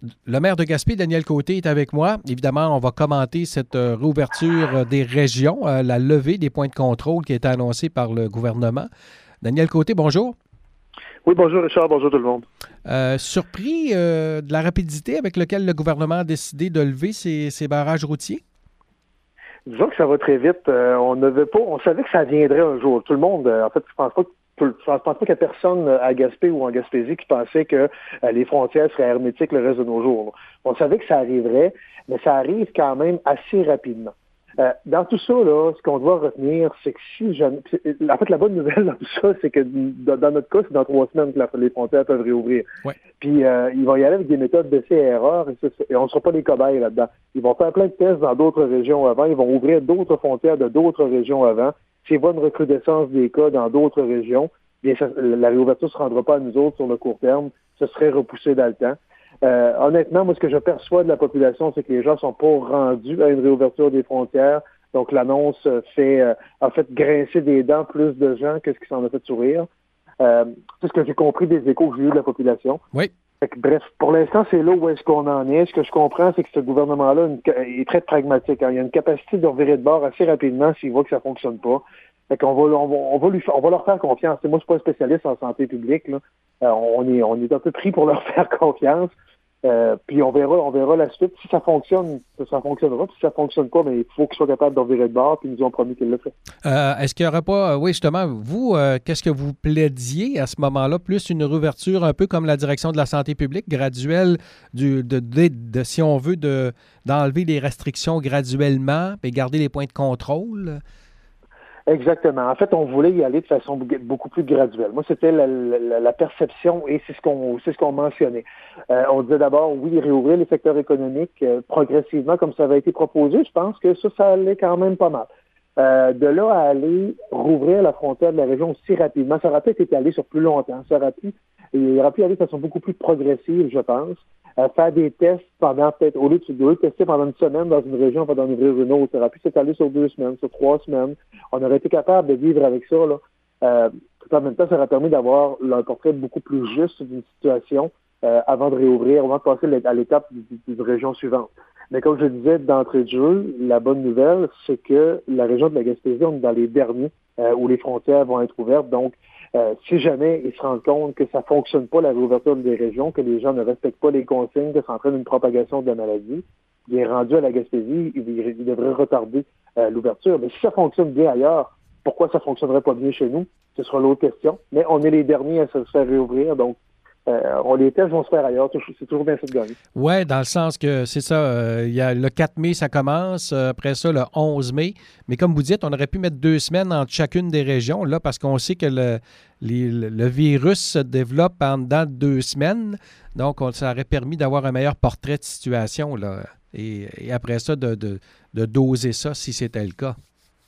Le maire de Gaspé, Daniel Côté, est avec moi. Évidemment, on va commenter cette réouverture des régions, la levée des points de contrôle qui a été annoncée par le gouvernement. Daniel Côté, bonjour. Oui, bonjour Richard, bonjour tout le monde. Surpris de la rapidité avec laquelle le gouvernement a décidé de lever ces barrages routiers? Disons que ça va très vite. On savait que ça viendrait un jour. Tout le monde, en fait, je pense pas qu'il y a personne à Gaspé ou en Gaspésie qui pensait que les frontières seraient hermétiques le reste de nos jours. On savait que ça arriverait, mais ça arrive quand même assez rapidement. Dans tout ça, là, ce qu'on doit retenir, c'est que en fait, la bonne nouvelle dans tout ça, c'est que dans notre cas, c'est dans 3 semaines que les frontières peuvent réouvrir. Ouais. Puis, ils vont y aller avec des méthodes d'essai et erreur, et on ne sera pas des cobayes là-dedans. Ils vont faire plein de tests dans d'autres régions avant, ils vont ouvrir d'autres frontières de d'autres régions avant. S'il y a une recrudescence des cas dans d'autres régions, bien, la réouverture ne se rendra pas à nous autres sur le court terme, ce serait repoussé dans le temps. Honnêtement, moi, ce que je perçois de la population, c'est que les gens sont pas rendus à une réouverture des frontières. Donc, l'annonce a fait grincer des dents plus de gens que ce qui s'en a fait sourire. C'est ce que j'ai compris des échos que j'ai eu de la population. Oui. Bref, pour l'instant, c'est là où est-ce qu'on en est. Ce que je comprends, c'est que ce gouvernement-là est très pragmatique. Il y a une capacité de revirer de bord assez rapidement s'il voit que ça fonctionne pas. Fait qu'on va leur faire confiance. Moi, je suis pas un spécialiste en santé publique, là. On est un peu pris pour leur faire confiance. Puis on verra la suite. Si ça fonctionne, ça fonctionnera. Puis si ça fonctionne pas, mais il faut qu'ils soient capables d'en virer de bord. Puis ils nous ont promis qu'ils le feraient. Est-ce qu'il n'y aurait pas, oui, justement, vous, qu'est-ce que vous plaidiez à ce moment-là? Plus une réouverture un peu comme la direction de la santé publique, graduelle, si on veut, d'enlever les restrictions graduellement et garder les points de contrôle? Exactement. En fait, on voulait y aller de façon beaucoup plus graduelle. Moi, c'était la perception et c'est ce qu'on mentionnait. On disait d'abord, oui, réouvrir les secteurs économiques progressivement, comme ça avait été proposé. Je pense que ça allait quand même pas mal. De là à aller rouvrir la frontière de la région aussi rapidement, ça aurait peut-être été allé sur plus longtemps. Il aurait pu aller de façon beaucoup plus progressive, je pense. Faire des tests pendant peut-être, au lieu de tester pendant une semaine dans une région, on va en ouvrir une autre. Ça aurait pu s'étaler sur 2 semaines, sur 3 semaines. On aurait été capable de vivre avec ça, là. En même temps, ça aurait permis d'avoir un portrait beaucoup plus juste d'une situation avant de réouvrir, avant de passer à l'étape d'une région suivante. Mais comme je disais d'entrée de jeu, la bonne nouvelle, c'est que la région de la Gaspésie, on est dans les derniers où les frontières vont être ouvertes. Donc, si jamais ils se rendent compte que ça fonctionne pas, la réouverture des régions, que les gens ne respectent pas les consignes, que ça entraîne une propagation de la maladie, il est rendu à la Gaspésie, il devrait retarder l'ouverture. Mais si ça fonctionne bien ailleurs, pourquoi ça fonctionnerait pas bien chez nous? Ce sera l'autre question. Mais on est les derniers à se faire réouvrir, donc les tests vont se faire ailleurs. C'est toujours bien ça de gagner. Oui, dans le sens que c'est ça. Il y a le 4 mai, ça commence. Après ça, le 11 mai. Mais comme vous dites, on aurait pu mettre 2 semaines entre chacune des régions, là, parce qu'on sait que le virus se développe en dedans de 2 semaines. Donc, ça aurait permis d'avoir un meilleur portrait de situation, là. Et après ça, de doser ça si c'était le cas.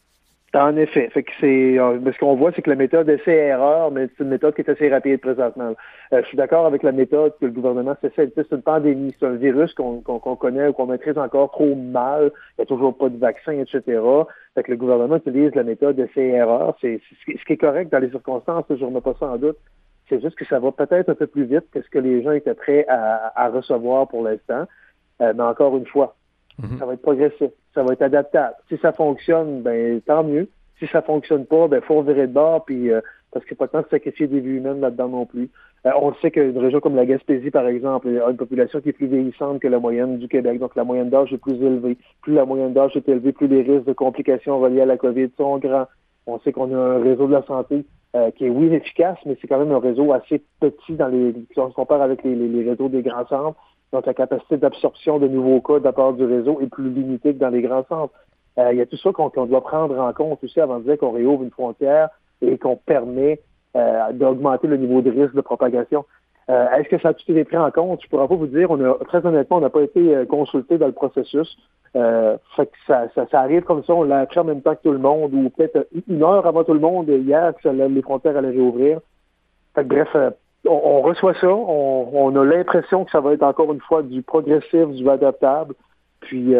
En effet. Fait que ce qu'on voit, c'est que la méthode essai-erreur, mais c'est une méthode qui est assez rapide présentement. Je suis d'accord avec la méthode que le gouvernement s'essaie. C'est une pandémie, c'est un virus qu'on connaît ou qu'on maîtrise encore trop mal. Il n'y a toujours pas de vaccin, etc. Fait que le gouvernement utilise la méthode essai-erreur. C'est ce qui est correct dans les circonstances, je ne remets pas ça en doute. C'est juste que ça va peut-être un peu plus vite que ce que les gens étaient prêts à recevoir pour l'instant. Mais encore une fois, ça va être progressif, ça va être adaptable. Si ça fonctionne, ben tant mieux. Si ça fonctionne pas, ben faut virer de bord, puis parce qu'il n'y a pas de temps de sacrifier des vies humaines là-dedans non plus. On sait qu'une région comme la Gaspésie, par exemple, a une population qui est plus vieillissante que la moyenne du Québec, donc la moyenne d'âge est plus élevée. Plus la moyenne d'âge est élevée, plus les risques de complications reliées à la COVID sont grands. On sait qu'on a un réseau de la santé qui est, oui, efficace, mais c'est quand même un réseau assez petit si on se compare avec les réseaux des grands centres. Donc, la capacité d'absorption de nouveaux cas de la part du réseau est plus limitée que dans les grands centres. Il y a tout ça qu'on doit prendre en compte aussi avant de dire qu'on réouvre une frontière et qu'on permet d'augmenter le niveau de risque de propagation. Est-ce que ça a tout été pris en compte? Je ne pourrais pas vous dire. Très honnêtement, on n'a pas été consulté dans le processus. Fait que ça arrive comme ça. On l'a appris en même temps que tout le monde, ou peut-être 1 heure avant tout le monde hier que les frontières allaient réouvrir. Fait que bref, on reçoit ça, on a l'impression que ça va être encore une fois du progressif, du adaptable, puis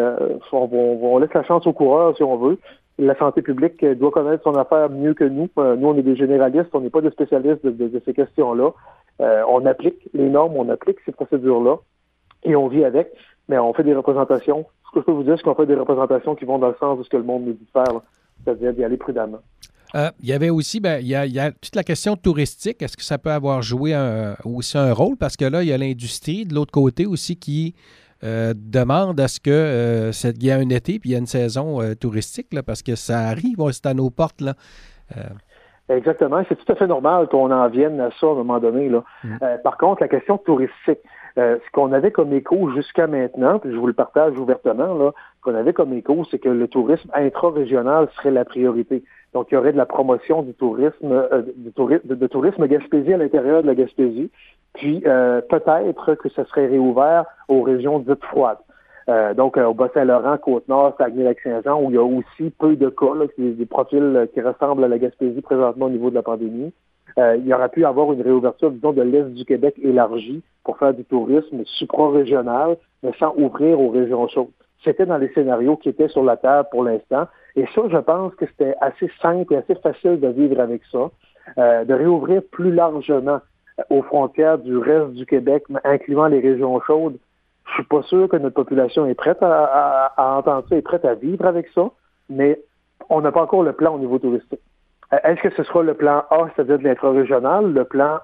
on laisse la chance aux coureurs si on veut. La santé publique doit connaître son affaire mieux que nous. Nous, on est des généralistes, on n'est pas des spécialistes de ces questions-là. On applique les normes, on applique ces procédures-là. et on vit avec, mais on fait des représentations. Ce que je peux vous dire, c'est qu'on fait des représentations qui vont dans le sens de ce que le monde nous dit de faire, là. C'est-à-dire d'y aller prudemment. Il y avait aussi, il y a toute la question touristique. Est-ce que ça peut avoir joué aussi un rôle? Parce que là, il y a l'industrie de l'autre côté aussi qui demande à ce que il y ait un été puis il y a une saison touristique, là, parce que ça arrive, c'est à nos portes, là. Exactement. C'est tout à fait normal qu'on en vienne à ça à un moment donné, là. Par contre, la question touristique, ce qu'on avait comme écho jusqu'à maintenant, puis je vous le partage ouvertement, là, ce qu'on avait comme écho, c'est que le tourisme intra-régional serait la priorité. Donc, il y aurait de la promotion du tourisme, de tourisme Gaspésie à l'intérieur de la Gaspésie. Puis, peut-être que ça serait réouvert aux régions dites froides. Donc, au Bas-Saint-Laurent, Côte-Nord, Saguenay-Lac-Saint-Jean, où il y a aussi peu de cas, là, des profils qui ressemblent à la Gaspésie présentement au niveau de la pandémie. Il y aurait pu avoir une réouverture, disons, de l'Est du Québec élargie pour faire du tourisme supra-régional, mais sans ouvrir aux régions chaudes. C'était dans les scénarios qui étaient sur la table pour l'instant. Et ça, je pense que c'était assez simple et assez facile de vivre avec ça, de réouvrir plus largement aux frontières du reste du Québec, incluant les régions chaudes. Je suis pas sûr que notre population est prête à entendre ça, est prête à vivre avec ça, mais on n'a pas encore le plan au niveau touristique. Est-ce que ce sera le plan A, c'est-à-dire de l'intra-régional, le plan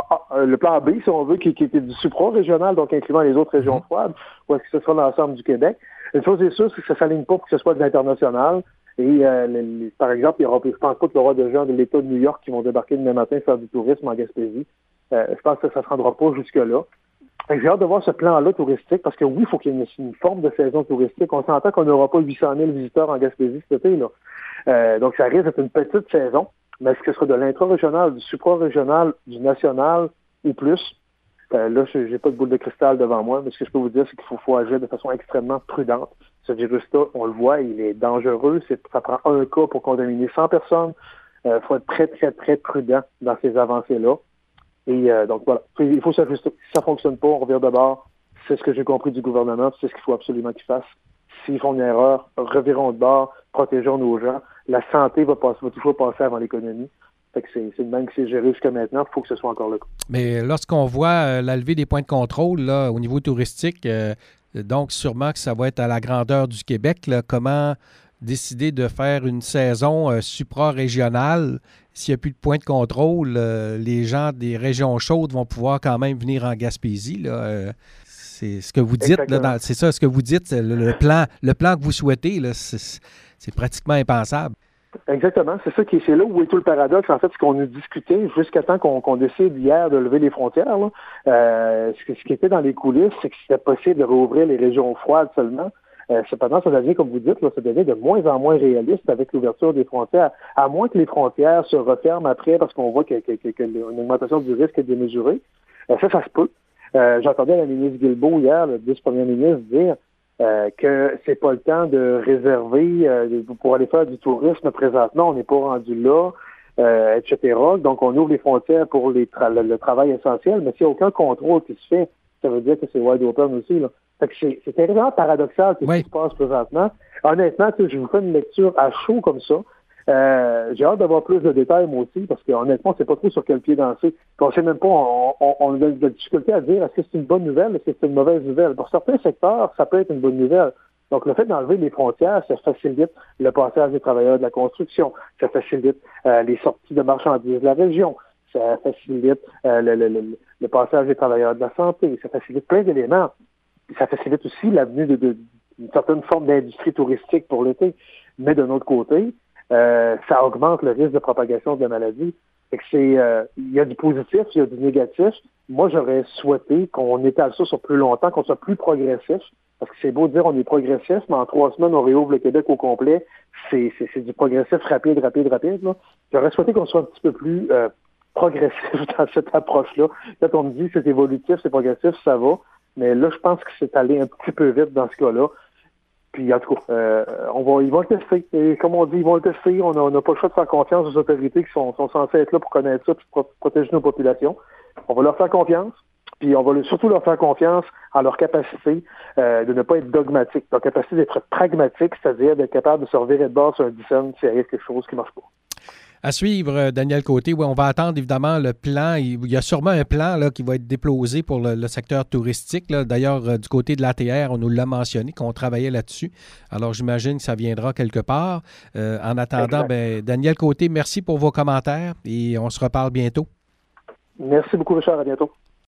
B, si on veut, qui était du supra-régional, donc incluant les autres régions froides, ou est-ce que ce sera l'ensemble du Québec? Une chose est sûre, c'est que ça ne s'aligne pas pour que ce soit de l'international. Et par exemple, je pense pas qu'il y aura de gens de l'État de New York qui vont débarquer demain matin faire du tourisme en Gaspésie. Je pense que ça ne se rendra pas jusque-là. J'ai hâte de voir ce plan-là touristique, parce que oui, il faut qu'il y ait une forme de saison touristique. On s'entend qu'on n'aura pas 800 000 visiteurs en Gaspésie cet été, là. Donc, ça risque d'être une petite saison, mais est-ce que ce sera de l'intra-régional, du supra-régional, du national ou plus? Là, je n'ai pas de boule de cristal devant moi, mais ce que je peux vous dire, c'est qu'il faut agir de façon extrêmement prudente. Ce virus-là, on le voit, il est dangereux. Ça prend un cas pour contaminer 100 personnes. Il faut être très, très, très prudent dans ces avancées-là. Et donc, voilà, il faut s'ajuster. Si ça ne fonctionne pas, on revient de bord. C'est ce que j'ai compris du gouvernement, c'est ce qu'il faut absolument qu'ils fassent. S'ils font une erreur, revirons de bord, protégeons nos gens. La santé va toujours passer avant l'économie. Fait que c'est le même que c'est géré jusqu'à maintenant. Il faut que ce soit encore le cas. Mais lorsqu'on voit la levée des points de contrôle là, au niveau touristique, donc sûrement que ça va être à la grandeur du Québec, là, comment décider de faire une saison supra-régionale? S'il n'y a plus de points de contrôle, les gens des régions chaudes vont pouvoir quand même venir en Gaspésie, là. C'est ce que vous dites, là, c'est ça, ce que vous dites, le plan que vous souhaitez, là, c'est pratiquement impensable. Exactement, c'est là où est tout le paradoxe, en fait, ce qu'on a discuté jusqu'à temps qu'on décide hier de lever les frontières, là. Ce qui était dans les coulisses, c'est que c'était possible de rouvrir les régions froides seulement. Cependant, ça devient, comme vous dites, là, ça devient de moins en moins réaliste avec l'ouverture des frontières, à moins que les frontières se referment après parce qu'on voit qu'il y a une augmentation du risque est démesurée. Ça se peut. J'entendais la ministre Guilbeault hier, le vice-premier ministre, dire que c'est pas le temps de réserver pour aller faire du tourisme présentement, on n'est pas rendu là, etc. Donc, on ouvre les frontières pour le travail essentiel, mais s'il n'y a aucun contrôle qui se fait, ça veut dire que c'est wide open aussi, là. Fait que c'est vraiment paradoxal ce qui se passe présentement. Honnêtement, je vous fais une lecture à chaud comme ça. J'ai hâte d'avoir plus de détails, moi aussi, parce qu'honnêtement, on ne sait pas trop sur quel pied danser. On ne sait même pas, on a de la difficulté à dire est-ce que c'est une bonne nouvelle, est-ce que c'est une mauvaise nouvelle. Pour certains secteurs, ça peut être une bonne nouvelle. Donc, le fait d'enlever les frontières, ça facilite le passage des travailleurs de la construction, ça facilite les sorties de marchandises de la région, ça facilite le passage des travailleurs de la santé, ça facilite plein d'éléments. Ça facilite aussi l'avenue d'une certaine forme d'industrie touristique pour l'été. Mais d'un autre côté, ça augmente le risque de propagation de la maladie. Fait que il y a du positif, il y a du négatif. Moi, j'aurais souhaité qu'on étale ça sur plus longtemps, qu'on soit plus progressif. Parce que c'est beau de dire on est progressif, mais en 3 semaines, on réouvre le Québec au complet. C'est du progressif rapide, là. J'aurais souhaité qu'on soit un petit peu plus progressif dans cette approche-là. Quand on me dit c'est évolutif, c'est progressif, ça va. Mais là, je pense que c'est allé un petit peu vite dans ce cas-là. Puis, en tout cas, ils vont le tester. Et comme on dit, ils vont le tester. On n'a pas le choix de faire confiance aux autorités qui sont censées être là pour connaître ça et pour protéger nos populations. On va leur faire confiance. Puis, on va surtout leur faire confiance en leur capacité de ne pas être dogmatique. Leur capacité d'être pragmatique, c'est-à-dire d'être capable de se revirer de bord sur un dissent s'il arrive quelque chose qui ne marche pas. À suivre, Daniel Côté. Oui, on va attendre évidemment le plan. Il y a sûrement un plan là, qui va être déposé pour le secteur touristique. Là. D'ailleurs, du côté de l'ATR, on nous l'a mentionné, qu'on travaillait là-dessus. Alors, j'imagine que ça viendra quelque part. En attendant, Daniel Côté, merci pour vos commentaires et on se reparle bientôt. Merci beaucoup, Richard. À bientôt.